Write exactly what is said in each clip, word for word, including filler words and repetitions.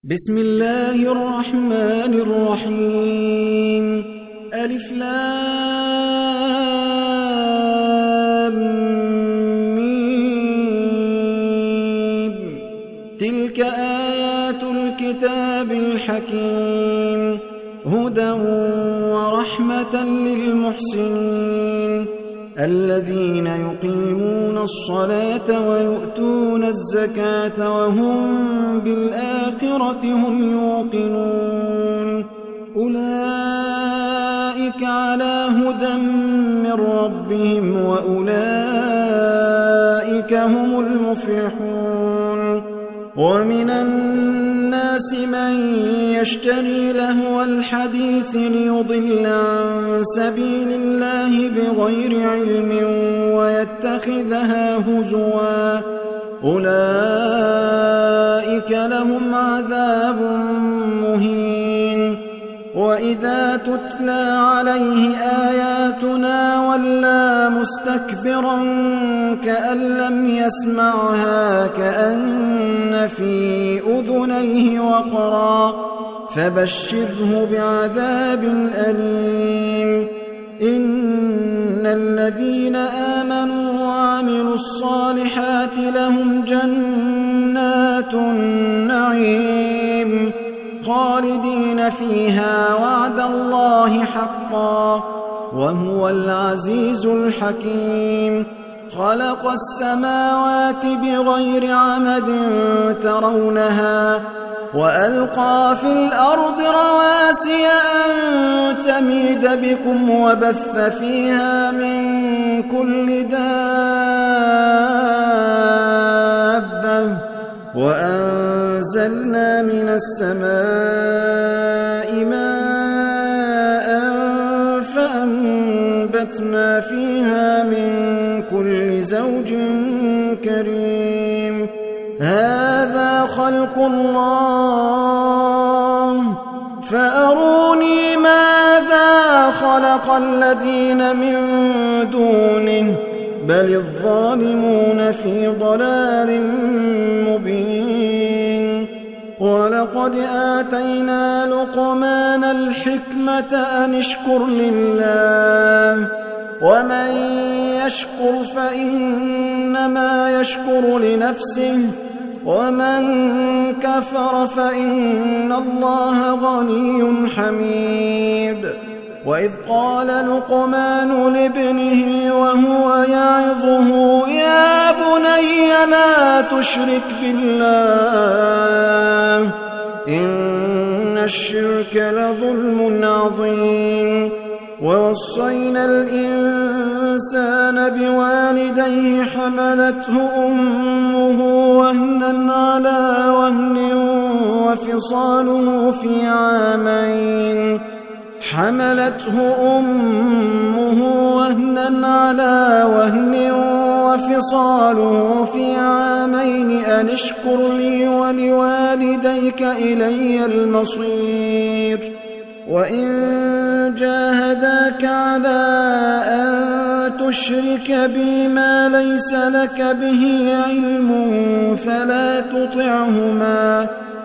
بسم الله الرحمن الرحيم ألف لام ميم تلك آيات الكتاب الحكيم هدى ورحمة للمحسنين الذين يقيمون الصلاة ويؤتون الزكاة وهم بالآخرة هم يوقنون أولئك على هدى من ربهم وأولئك هم المفلحون ومن الناس من يشتري لهو الحديث ليضل عن سبيل الله بغير علم ويتخذها هزوا أولئك لهم عذاب مهين وإذا تتلى عليه آياتنا ولى مستكبرا كأن لم يسمعها كأن في أذنيه وقرا فبشره بعذاب أليم إن الذين آمنوا وعملوا الصالحات لهم جنات النعيم خالدين فيها وعد الله حقا وهو العزيز الحكيم خلق السماوات بغير عمد ترونها وألقى في الأرض رواسي أن تميد بكم وبث فيها من كل دابة وأنزلنا من السماء ماء فأنبتنا فيها من كل زوج كريم هذا خلق الله فأروني ماذا خلق الذين من دونه بل الظالمون في ضلال مبين ولقد آتينا لقمان الحكمة أن اشكر لله ومن يشكر فإنما يشكر لنفسه ومن كفر فإن الله غني حميد وإذ قال لقمان لابنه وهو يعظه يا بني لا تشرك بالله إن الشرك لظلم عظيم ووصينا الإنسان بوالديه حملته أمه وهنا على وهن وفصاله في عامين حملته أمه وهنا على وهن وفصاله في عامين أن اشكر لي ولوالديك إلي المصير وإن جاهداك على أن تشرك بي ما ليس لك به علم فلا تطعهما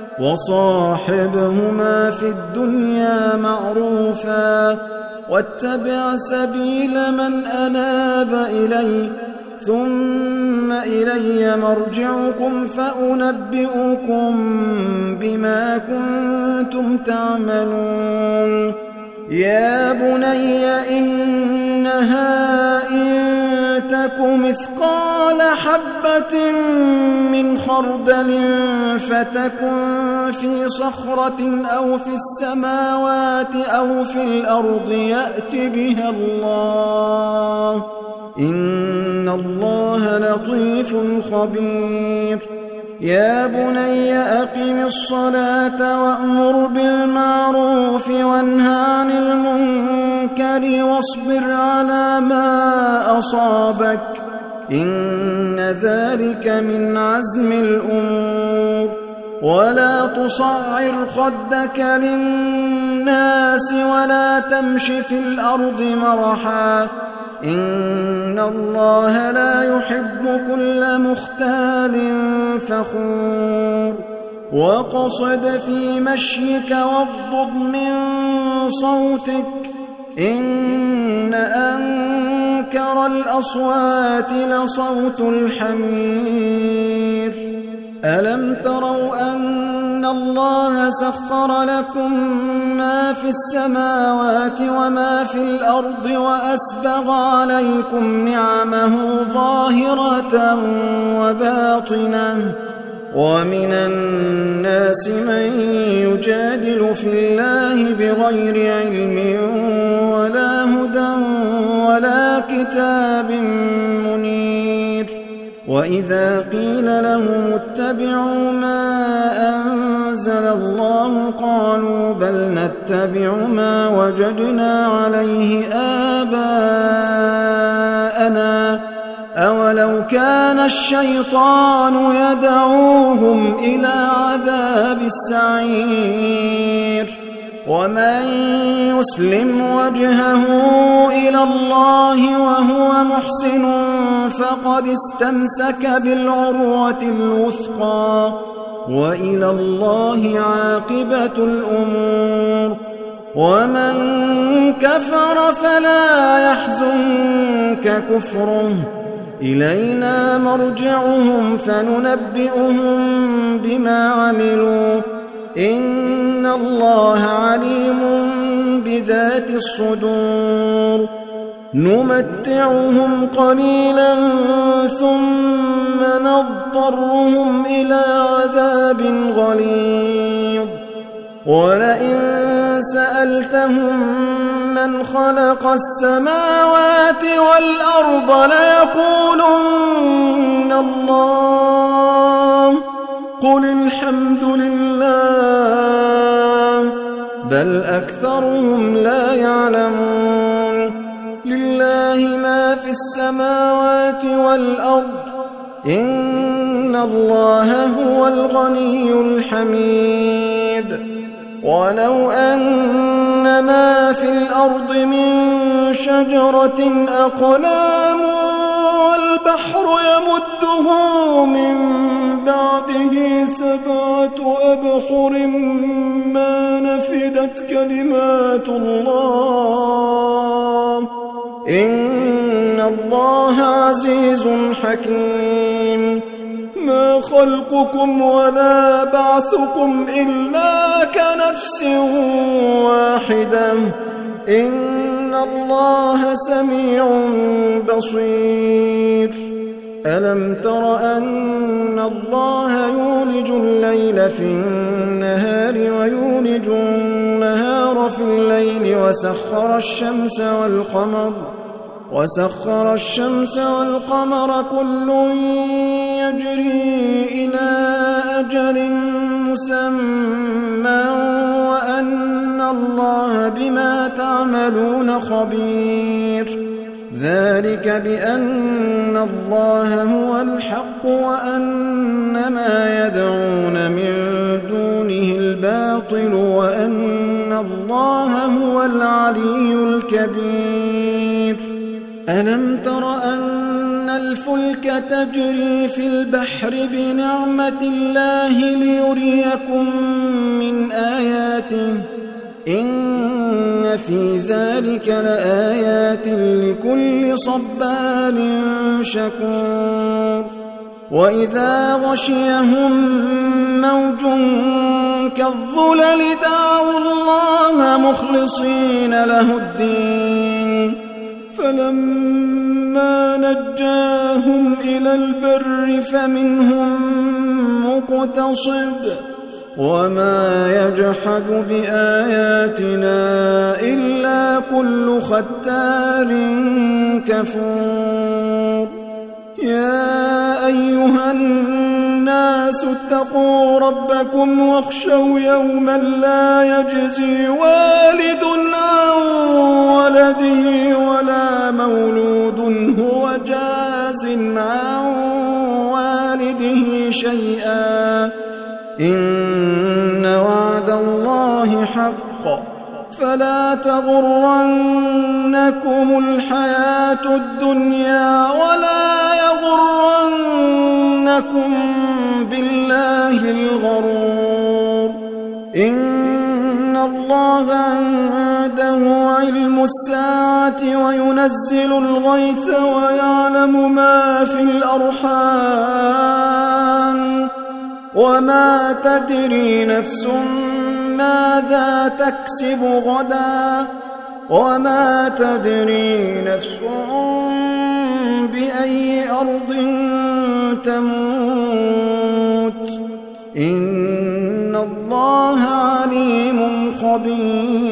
وصاحبهما في الدنيا معروفا واتبع سبيل من أناب إلي ثم إلي مرجعكم فأنبئكم بما كنتم تعملون يا بني إنها إن تك مثقال حبة من خردل فتكن في صخرة أو في السماوات أو في الأرض يأت بها الله إن الله لطيف خبير يا بني أقم الصلاة وأمر بالمعروف وانه عن المنكر واصبر على ما أصابك إن ذلك من عزم الأمور ولا تصعر خدك للناس ولا تمش في الأرض مرحا إن الله لا يحب كل مختال فخور وقصد في مشيك واغضض من صوتك إن أنكر الأصوات لصوت الحمير ألم تروا أن الله سخر لكم ما في السماوات وما في الأرض وأسبغ عليكم نعمه ظاهرة وباطنة ومن الناس من يجادل في الله بغير علم ولا هدى ولا كتاب منير وإذا قيل لهم اتبعوا ما أنزل الله قالوا بل نتبع ما وجدنا عليه آباءنا أولو كان الشيطان يدعوهم إلى عذاب السعير ومن يسلم وجهه إلى الله وهو محسن فقد استمسك بالعروة الوثقى وإلى الله عاقبة الأمور ومن كفر فلا يحزنك كفره إلينا مرجعهم فننبئهم بما عملوا إن الله عليم بذات الصدور نمتعهم قليلا ثم نضطرهم إلى عذاب غليظ ولئن سألتهم من خلق السماوات والأرض ليقولن الله قل الحمد لله بل أكثرهم لا يعلمون لله ما في السماوات والأرض إن الله هو الغني الحميد ولو أن ما في الأرض من شجرة أقلام والبحر يمده من بعده سبعة أبحر ما نفدت كلمات الله إن الله عزيز حكيم ما خلقكم ولا بعثكم إلا كنفس واحدة إن الله سميع بصير ألم تر أن الله يولج الليل في النهار ويولج النهار في الليل وسخر الشمس والقمر وسخر الشمس والقمر كل يجري إلى أجل مسمى وأن الله بما تعملون خبير ذلك بأن الله هو الحق وأن ما يدعون من دونه الباطل وأن الله هو العلي الكبير ألم تر أن الفلك تجري في البحر بنعمة الله ليريكم من آياته إن في ذلك لآيات لكل صبار شكور وإذا غشيهم موج كالظلل دعوا الله مخلصين له الدين فلما نجاهم إلى البر فمنهم مقتصد وما يجحد بآياتنا إلا كل ختار كفور يا أيها الناس اتقوا ربكم واخشوا يوما لا يجزي والد عن ولده ولا مولود هو جاز عن والده شيئا إن وعد الله حق فلا تغرنكم الحياة الدنيا ولا يغرنكم بالله الغرور إن الله عنده علم الساعة وينزل الغيث ويعلم ما في الأرحام وما تدري نفس ماذا تكسب غدا وما تدري نفس بأي أرض تموت إن الله عليم خبير